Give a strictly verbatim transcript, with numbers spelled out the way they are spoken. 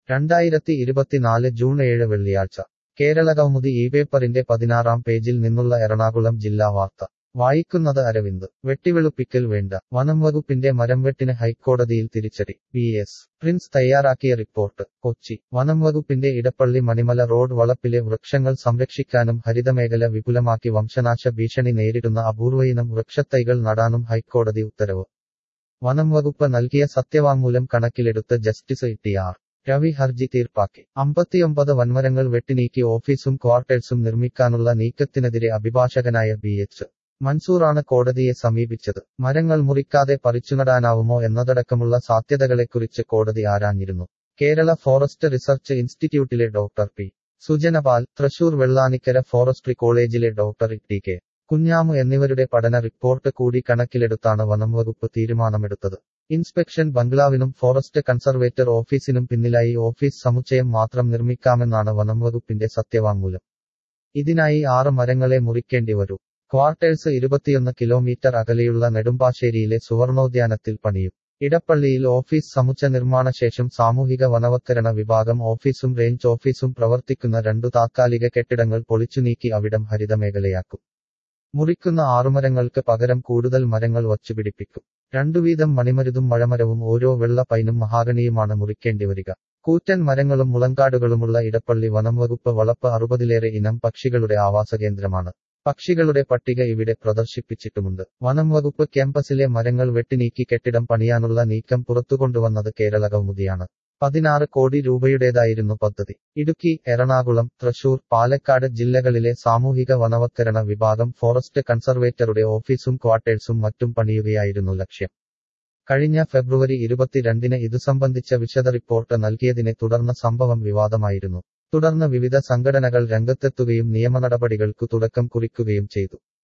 രണ്ടായിരത്തി ഇരുപത്തിനാല് ജൂൺ ഏഴ് വെള്ളിയാഴ്ച കേരളകൗമുദി ഈ പേപ്പറിന്റെ പതിനാറാം പേജിൽ നിന്നുള്ള എറണാകുളം ജില്ലാ വാർത്ത വായിക്കുന്നത് അരവിന്ദ് വെട്ടിവെളുപ്പിക്കൽ വേണ്ട വനംവകുപ്പിന്റെ മരംവെട്ടിന് ഹൈക്കോടതിയിൽ തിരിച്ചടി പി എസ് പ്രിൻസ് തയ്യാറാക്കിയ റിപ്പോർട്ട് കൊച്ചി വനംവകുപ്പിന്റെ ഇടപ്പള്ളി മണിമല റോഡ് വളപ്പിലെ വൃക്ഷങ്ങൾ സംരക്ഷിക്കാനും ഹരിതമേഖല വിപുലമാക്കി വംശനാശ ഭീഷണി നേരിടുന്ന അപൂർവയിനം വൃക്ഷത്തൈകൾ നടാനും ഹൈക്കോടതി ഉത്തരവ് വനംവകുപ്പ് നൽകിയ സത്യവാങ്മൂലം കണക്കിലെടുത്ത് ജസ്റ്റിസ് ടി ആർ രവി ഹർജി തീർപ്പാക്കി അമ്പത്തിയൊമ്പത് വൻമരങ്ങൾ വെട്ടിനീക്കി ഓഫീസും ക്വാർട്ടേഴ്സും നിർമ്മിക്കാനുള്ള നീക്കത്തിനെതിരെ അഭിഭാഷകനായ ബി എച്ച് മൻസൂറാണ് കോടതിയെ സമീപിച്ചത് മരങ്ങൾ മുറിക്കാതെ പറിച്ചുനടാനാവുമോ എന്നതടക്കമുള്ള സാധ്യതകളെക്കുറിച്ച് കോടതി ആരാഞ്ഞിരുന്നു കേരള ഫോറസ്റ്റ് റിസർച്ച് ഇൻസ്റ്റിറ്റ്യൂട്ടിലെ doctor P Sujanapal Thrissur Vellanikkara forestry കോളേജിലെ ഡോക്ടർ ടി കെ കുഞ്ഞാമു എന്നിവരുടെ പഠന റിപ്പോർട്ട് കൂടി കണക്കിലെടുത്താണ് വനംവകുപ്പ് തീരുമാനമെടുത്തത് ഇൻസ്പെക്ഷൻ ബംഗ്ലാവിനും ഫോറസ്റ്റ് കൺസർവേറ്റർ ഓഫീസിനും പിന്നിലായി ഓഫീസ് സമുച്ചയം മാത്രം നിർമ്മിക്കാമെന്നാണ് വനംവകുപ്പിന്റെ സത്യവാങ്മൂലം ഇതിനായി ആറ് മരങ്ങളെ മുറിക്കേണ്ടി വരൂ ക്വാർട്ടേഴ്സ് ഇരുപത്തിയൊന്ന് കിലോമീറ്റർ അകലെയുള്ള നെടുമ്പാശ്ശേരിയിലെ സുവർണോദ്യാനത്തിൽ പണിയും ഇടപ്പള്ളിയിൽ ഓഫീസ് സമുച്ച നിർമ്മാണശേഷം സാമൂഹിക വനവത്കരണ വിഭാഗം ഓഫീസും റേഞ്ച് ഓഫീസും പ്രവർത്തിക്കുന്ന രണ്ടു താത്കാലിക കെട്ടിടങ്ങൾ പൊളിച്ചുനീക്കി അവിടം ഹരിതമേഖലയാക്കും മുറിക്കുന്ന ആറുമരങ്ങൾക്ക് പകരം കൂടുതൽ മരങ്ങൾ വച്ചുപിടിപ്പിക്കും രണ്ടുവീതം മണിമരുതും മഴമരവും ഓരോ വെള്ള പൈനും മഹാഗണിയുമാണ് മുറിക്കേണ്ടിവരിക കൂറ്റൻ മരങ്ങളും മുളങ്കാടുകളുമുള്ള ഇടപ്പള്ളി വനംവകുപ്പ് വളപ്പ് അറുപതിലേറെ ഇനം പക്ഷികളുടെ ആവാസകേന്ദ്രമാണ് പക്ഷികളുടെ പട്ടിക ഇവിടെ പ്രദർശിപ്പിച്ചിട്ടുമുണ്ട് വനംവകുപ്പ് ക്യാമ്പസിലെ മരങ്ങൾ വെട്ടിനീക്കി കെട്ടിടം പണിയാനുള്ള നീക്കം പുറത്തുകൊണ്ടുവന്നത് കേരളകൗമുദിയാണ് പതിനാറ് കോടി രൂപയുടേതായിരുന്നു പദ്ധതി ഇടുക്കി എറണാകുളം തൃശൂർ പാലക്കാട് ജില്ലകളിലെ സാമൂഹിക വനവത്കരണ വിഭാഗം ഫോറസ്റ്റ് കൺസർവേറ്ററുടെ ഓഫീസും ക്വാർട്ടേഴ്സും മറ്റും പണിയുകയായിരുന്നു ലക്ഷ്യം കഴിഞ്ഞ ഫെബ്രുവരി ഇരുപത്തിരണ്ടിന് ഇതു സംബന്ധിച്ച വിശദ റിപ്പോർട്ട് നൽകിയതിനെ തുടർന്ന് സംഭവം വിവാദമായിരുന്നു തുടർന്ന് വിവിധ സംഘടനകൾ രംഗത്തെത്തുകയും നിയമനടപടികൾക്കു തുടക്കം കുറിക്കുകയും ചെയ്തു